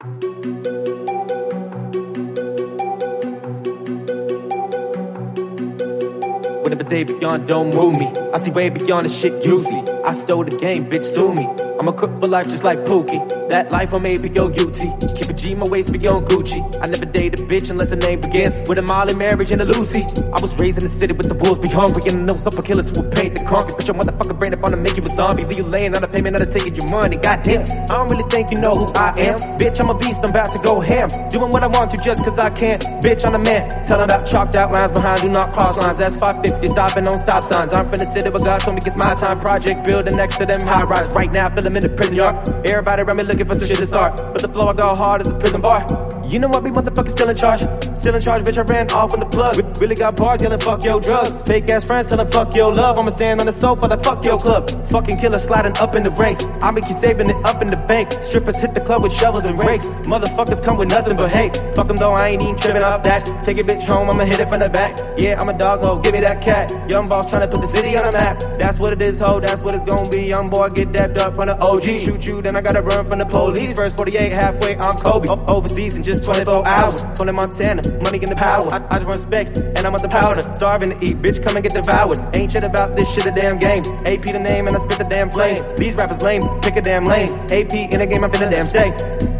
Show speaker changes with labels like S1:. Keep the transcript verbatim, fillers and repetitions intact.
S1: Whatever they beyond, don't move me. I see way beyond the shit you see. I stole the game, bitch, sue me. I'm a cook for life just like Pookie. That life on maybe yo U T. Keep a G, my waist beyond Gucci. I never date a bitch unless the name begins with a Molly marriage and a Lucy. I was raised in the city with the wolves be hungry. And no couple killers who would paint the concrete. Put your motherfucking brain up on to make you a zombie. Leave you laying on a payment out of taking your money. Goddamn, I don't really think you know who I am. Bitch, I'm a beast, I'm about to go ham. Doing what I want to just cause I can. Bitch, I'm a man. Tell them about chalked out lines behind, do not cross lines. That's five fifty, stopping on stop signs. I'm finna sit but God told me it's my time. Project building next to them high rise. Right now, feel them in the prison yard. Everybody around me looking for some shit to start. But the flow I go hard as a prison bar. You know what, we motherfuckers still in charge. Still in charge, bitch, I ran off on the plug. Really got bars yelling fuck your drugs. Fake ass friends telling fuck your love. I'ma stand on the sofa like fuck your club. Fucking killer sliding up in the ranks. I make you saving it up in the bank. Strippers hit the club with shovels and rakes. Motherfuckers come with nothing but hate. Fuck them though, I ain't even tripping off that. Take a bitch home, I'ma hit it from the back. Yeah, I'm a dog ho, give me that cat. Young boss trying to put the city on the map. That's what it is, ho, that's what it's gonna be. Young boy get dapped up from the O G. Shoot you, then I gotta run from the police. First forty-eight, halfway, I'm Kobe. O- overseas in just twenty-four hours. Tony Montana, money in the power. I, I just want respect, and I'm with the powder. Starving to eat, bitch, come and get devoured. Ain't shit about this shit a damn game. A P the name, and I spit the damn flame. These rappers lame, pick a damn lane. A P in the game, I'm finna damn stay.